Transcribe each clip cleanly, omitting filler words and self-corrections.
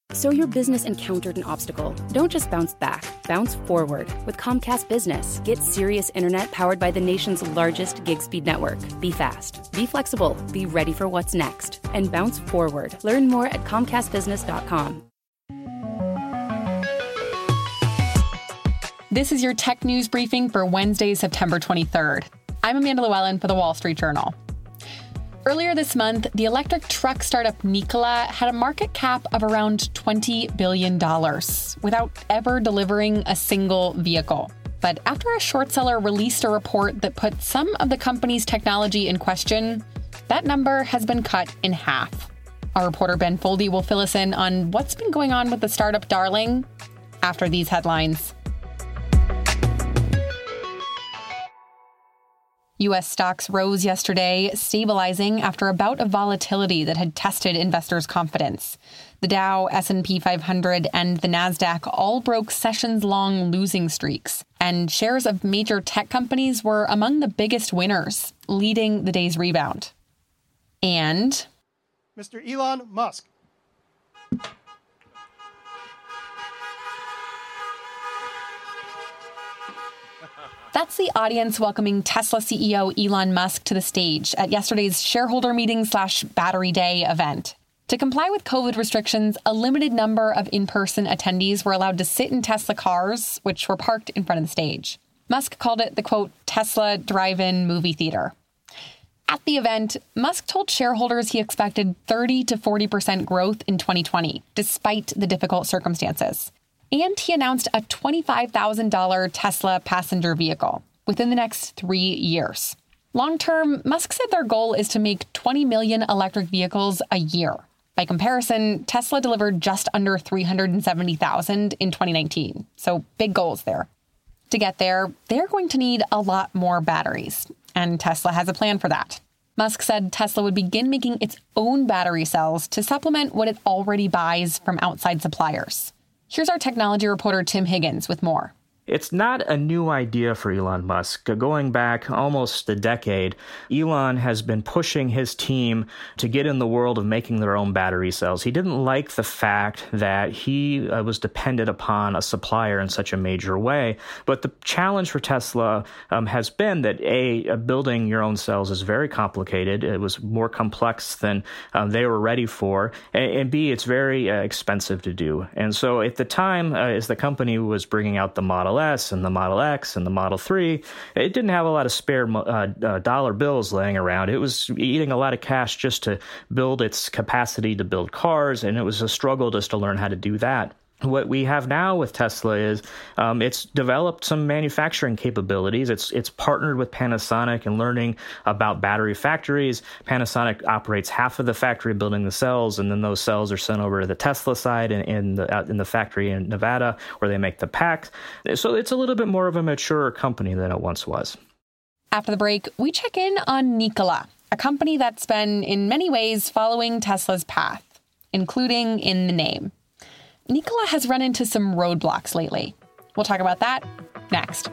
So your business encountered an obstacle. Don't just bounce back, bounce forward. With Comcast Business, get serious internet powered by the nation's largest gig speed network. Be fast, be flexible, be ready for what's next, and bounce forward. Learn more at comcastbusiness.com. This is your tech news briefing for Wednesday, September 23rd. I'm Amanda Llewellyn for The Wall Street Journal. Earlier this month, the electric truck startup Nikola had a market cap of around $20 billion without ever delivering a single vehicle. But after a short seller released a report that put some of the company's technology in question, that number has been cut in half. Our reporter Ben Foldy will fill us in on what's been going on with the startup darling after these headlines. U.S. stocks rose yesterday, stabilizing after a bout of volatility that had tested investors' confidence. The Dow, S&P 500, and the Nasdaq all broke sessions-long losing streaks, and shares of major tech companies were among the biggest winners, leading the day's rebound. And Mr. Elon Musk. That's the audience welcoming Tesla CEO Elon Musk to the stage at yesterday's shareholder meeting/Battery Day event. To comply with COVID restrictions, a limited number of in-person attendees were allowed to sit in Tesla cars, which were parked in front of the stage. Musk called it the, quote, Tesla drive-in movie theater. At the event, Musk told shareholders he expected 30 to 40% growth in 2020, despite the difficult circumstances. And he announced a $25,000 Tesla passenger vehicle within the next 3 years. Long-term, Musk said their goal is to make 20 million electric vehicles a year. By comparison, Tesla delivered just under 370,000 in 2019. So big goals there. To get there, they're going to need a lot more batteries. And Tesla has a plan for that. Musk said Tesla would begin making its own battery cells to supplement what it already buys from outside suppliers. Here's our technology reporter, Tim Higgins, with more. It's not a new idea for Elon Musk. Going back almost a decade, Elon has been pushing his team to get in the world of making their own battery cells. He didn't like the fact that he was dependent upon a supplier in such a major way. But the challenge for Tesla has been that, A, building your own cells is very complicated. It was more complex than they were ready for. And B, it's very expensive to do. And so at the time, as the company was bringing out the Model S and the Model X and the Model 3, it didn't have a lot of spare dollar bills laying around. It was eating a lot of cash just to build its capacity to build cars, and it was a struggle just to learn how to do that. What we have now with Tesla is it's developed some manufacturing capabilities. It's partnered with Panasonic and learning about battery factories. Panasonic operates half of the factory building the cells, and then those cells are sent over to the Tesla side in the factory in Nevada where they make the packs. So it's a little bit more of a mature company than it once was. After the break, we check in on Nikola, a company that's been in many ways following Tesla's path, including in the name. Nikola has run into some roadblocks lately. We'll talk about that next.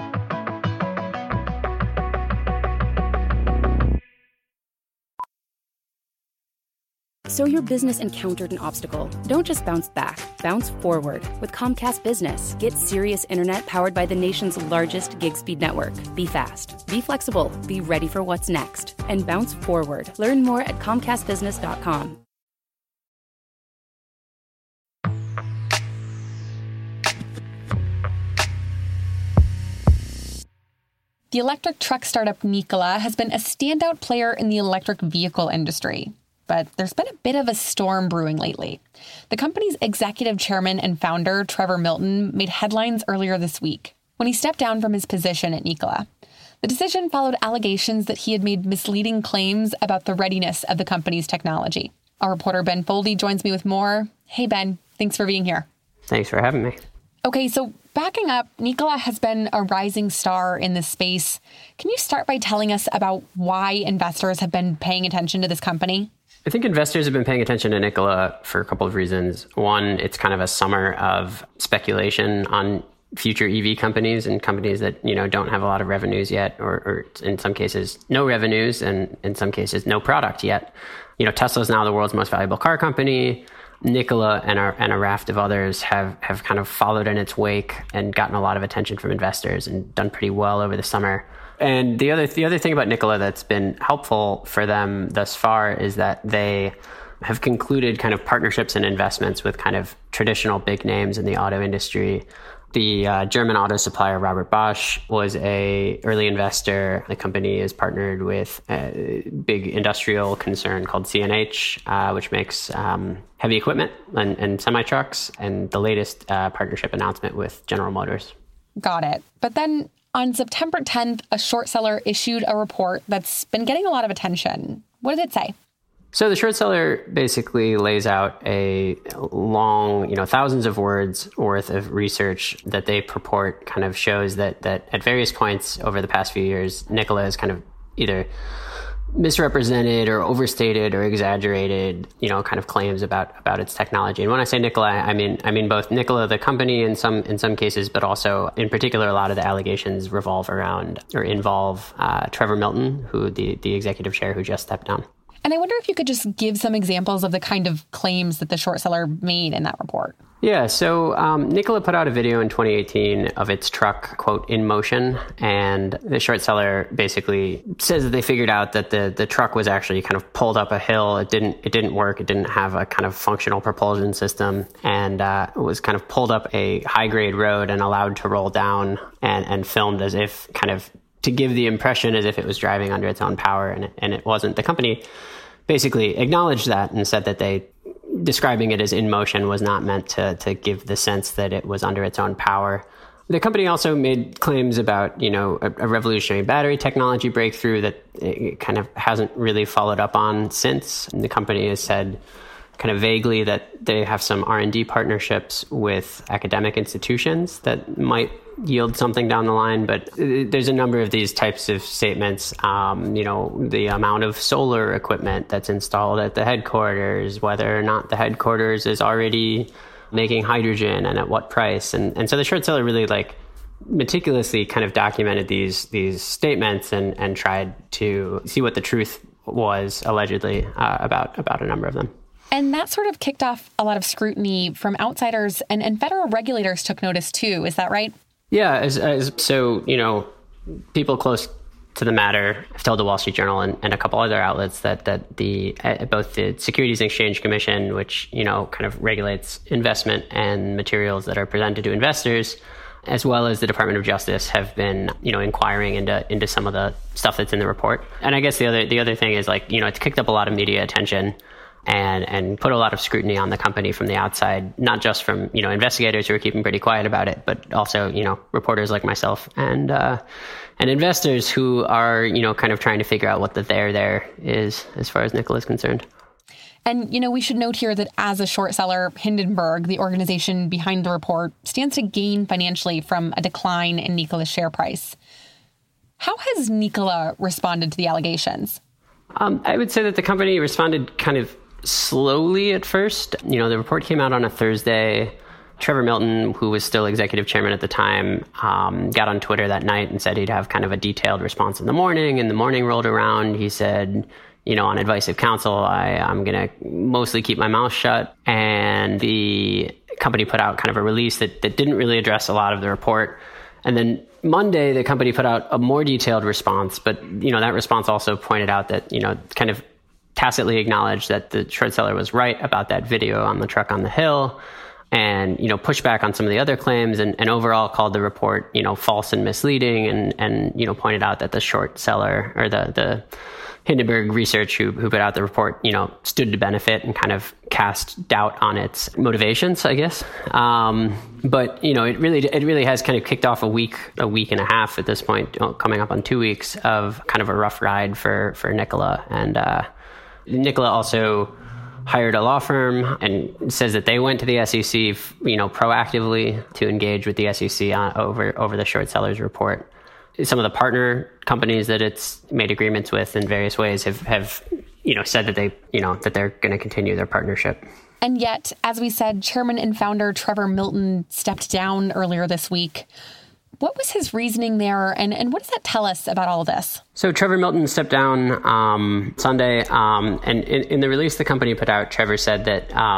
So your business encountered an obstacle. Don't just bounce back, bounce forward. With Comcast Business, get serious internet powered by the nation's largest gig speed network. Be fast, be flexible, be ready for what's next, and bounce forward. Learn more at comcastbusiness.com. The electric truck startup Nikola has been a standout player in the electric vehicle industry. But there's been a bit of a storm brewing lately. The company's executive chairman and founder, Trevor Milton, made headlines earlier this week when he stepped down from his position at Nikola. The decision followed allegations that he had made misleading claims about the readiness of the company's technology. Our reporter Ben Foldy joins me with more. Hey, Ben, thanks for being here. Thanks for having me. Okay, so backing up, Nikola has been a rising star in this space. Can you start by telling us about why investors have been paying attention to this company? I think investors have been paying attention to Nikola for a couple of reasons. One, it's kind of a summer of speculation on future EV companies and companies that, don't have a lot of revenues yet, or in some cases, no revenues, and in some cases, no product yet. Tesla is now the world's most valuable car company. Nikola and a raft of others have kind of followed in its wake and gotten a lot of attention from investors and done pretty well over the summer. And the other thing about Nikola that's been helpful for them thus far is that they have concluded kind of partnerships and investments with kind of traditional big names in the auto industry. The German auto supplier Robert Bosch was a early investor. The company is partnered with a big industrial concern called CNH, which makes heavy equipment and semi-trucks, and the latest partnership announcement with General Motors. Got it. But then on September 10th, a short seller issued a report that's been getting a lot of attention. What did it say? So the short seller basically lays out a long, thousands of words worth of research that they purport kind of shows that at various points over the past few years, Nikola has kind of either misrepresented or overstated or exaggerated, kind of claims about its technology. And when I say Nikola, I mean both Nikola, the company in some cases, but also in particular, a lot of the allegations revolve around or involve Trevor Milton, who the executive chair who just stepped down. And I wonder if you could just give some examples of the kind of claims that the short seller made in that report. Yeah, so Nikola put out a video in 2018 of its truck, quote, in motion. And the short seller basically says that they figured out that the truck was actually kind of pulled up a hill. It didn't work. It didn't have a kind of functional propulsion system, and it was kind of pulled up a high-grade road and allowed to roll down and filmed as if kind of to give the impression as if it was driving under its own power, and it wasn't. The company basically acknowledged that and said that describing it as in motion was not meant to give the sense that it was under its own power. The company also made claims about, a revolutionary battery technology breakthrough that it kind of hasn't really followed up on since. And the company has said kind of vaguely that they have some R&D partnerships with academic institutions that might yield something down the line. But there's a number of these types of statements, the amount of solar equipment that's installed at the headquarters, whether or not the headquarters is already making hydrogen and at what price. And so the short seller really meticulously kind of documented these statements and tried to see what the truth was allegedly about a number of them. And that sort of kicked off a lot of scrutiny from outsiders, and federal regulators took notice too. Is that right? Yeah. So, people close to the matter have told the Wall Street Journal and a couple other outlets that both the Securities and Exchange Commission, which, kind of regulates investment and materials that are presented to investors, as well as the Department of Justice have been, inquiring into some of the stuff that's in the report. And I guess the other thing is it's kicked up a lot of media attention and put a lot of scrutiny on the company from the outside, not just from, investigators who are keeping pretty quiet about it, but also, reporters like myself and investors who are, kind of trying to figure out what the there is as far as Nikola is concerned. And, we should note here that as a short seller, Hindenburg, the organization behind the report, stands to gain financially from a decline in Nikola's share price. How has Nikola responded to the allegations? I would say that the company responded kind of slowly at first. The report came out on a Thursday. Trevor Milton, who was still executive chairman at the time, got on Twitter that night and said he'd have kind of a detailed response in the morning. And the morning rolled around. He said, on advice of counsel, I'm going to mostly keep my mouth shut. And the company put out kind of a release that didn't really address a lot of the report. And then Monday, the company put out a more detailed response. But, that response also pointed out that, kind of tacitly acknowledged that the short seller was right about that video on the truck on the hill, and, pushed back on some of the other claims and overall called the report, false and misleading, and pointed out that the short seller or the Hindenburg Research who put out the report, stood to benefit and kind of cast doubt on its motivations, I guess. But, it really has kind of kicked off a week and a half at this point, coming up on 2 weeks of kind of a rough ride for Nikola. And Nikola also hired a law firm and says that they went to the SEC, proactively to engage with the SEC over the short seller's report. Some of the partner companies that it's made agreements with in various ways have said that that they're going to continue their partnership. And yet, as we said, chairman and founder Trevor Milton stepped down earlier this week. What was his reasoning there, and what does that tell us about all of this? So Trevor Milton stepped down Sunday, and in the release the company put out, Trevor said that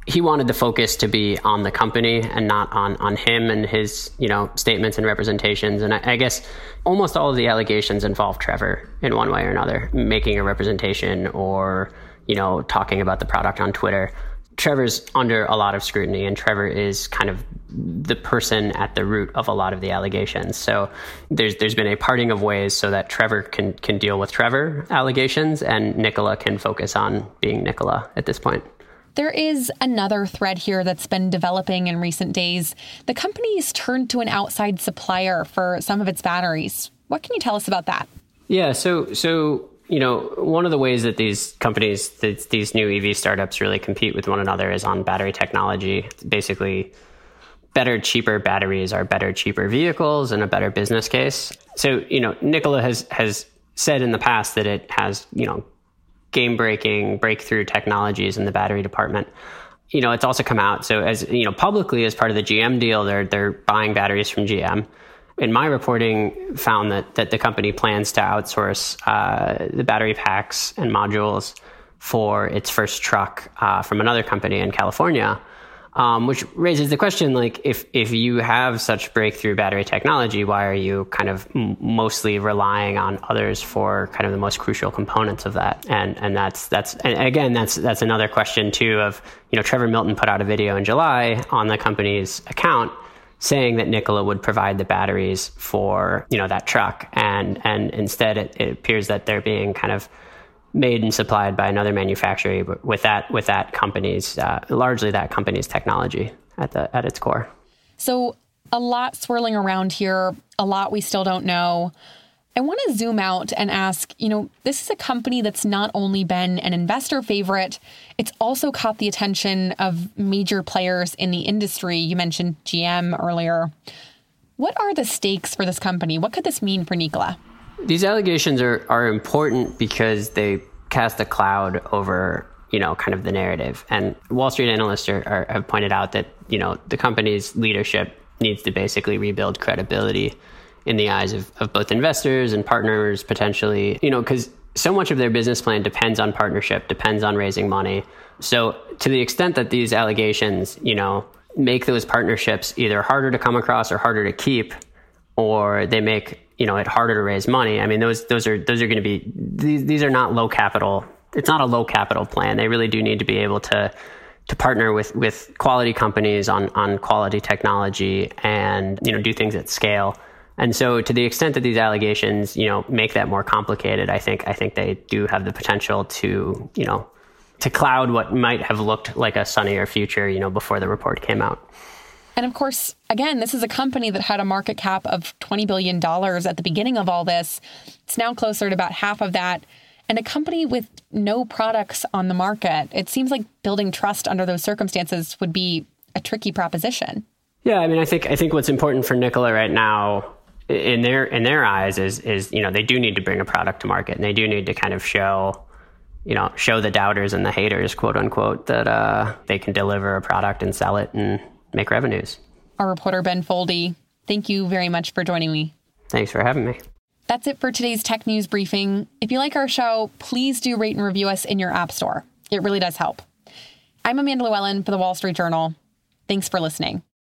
he wanted the focus to be on the company and not on him and his, statements and representations. And I guess almost all of the allegations involve Trevor in one way or another, making a representation or, talking about the product on Twitter. Trevor's under a lot of scrutiny, and Trevor is kind of the person at the root of a lot of the allegations. So there's been a parting of ways so that Trevor can deal with Trevor allegations and Nicola can focus on being Nicola at this point. There is another thread here that's been developing in recent days. The company's turned to an outside supplier for some of its batteries. What can you tell us about that? Yeah, so one of the ways that these companies, these new EV startups really compete with one another is on battery technology. Basically, better, cheaper batteries are better, cheaper vehicles and a better business case. So, Nikola has said in the past that it has, game-breaking breakthrough technologies in the battery department. It's also come out. So as publicly as part of the GM deal, they're buying batteries from GM. In my reporting, found that the company plans to outsource the battery packs and modules for its first truck from another company in California, which raises the question, like, if you have such breakthrough battery technology, why are you kind of mostly relying on others for kind of the most crucial components of that? And that's another question too of, Trevor Milton put out a video in July on the company's account saying that Nikola would provide the batteries for, that truck. And instead it appears that they're being kind of made and supplied by another manufacturer with that company's, largely that company's technology at its core. So a lot swirling around here, a lot we still don't know. I want to zoom out and ask, this is a company that's not only been an investor favorite, it's also caught the attention of major players in the industry. You mentioned GM earlier. What are the stakes for this company? What could this mean for Nikola? These allegations are important because they cast a cloud over, kind of the narrative. And Wall Street analysts have pointed out that, the company's leadership needs to basically rebuild credibility in the eyes of both investors and partners potentially, because so much of their business plan depends on partnership, depends on raising money. So to the extent that these allegations, make those partnerships either harder to come across or harder to keep, or they make, it harder to raise money. I mean, those are going to be, these are not low capital. It's not a low capital plan. They really do need to be able to partner with quality companies on quality technology and, do things at scale. And so to the extent that these allegations, make that more complicated, I think they do have the potential to, to cloud what might have looked like a sunnier future, before the report came out. And of course, again, this is a company that had a market cap of $20 billion at the beginning of all this. It's now closer to about half of that. And a company with no products on the market. It seems like building trust under those circumstances would be a tricky proposition. Yeah, I mean, I think what's important for Nikola right now, in their eyes, is they do need to bring a product to market, and they do need to kind of show the doubters and the haters, quote unquote, that they can deliver a product and sell it and make revenues. Our reporter Ben Foldy, thank you very much for joining me. Thanks for having me. That's it for today's Tech News Briefing. If you like our show, please do rate and review us in your app store. It really does help. I'm Amanda Llewellyn for the Wall Street Journal. Thanks for listening.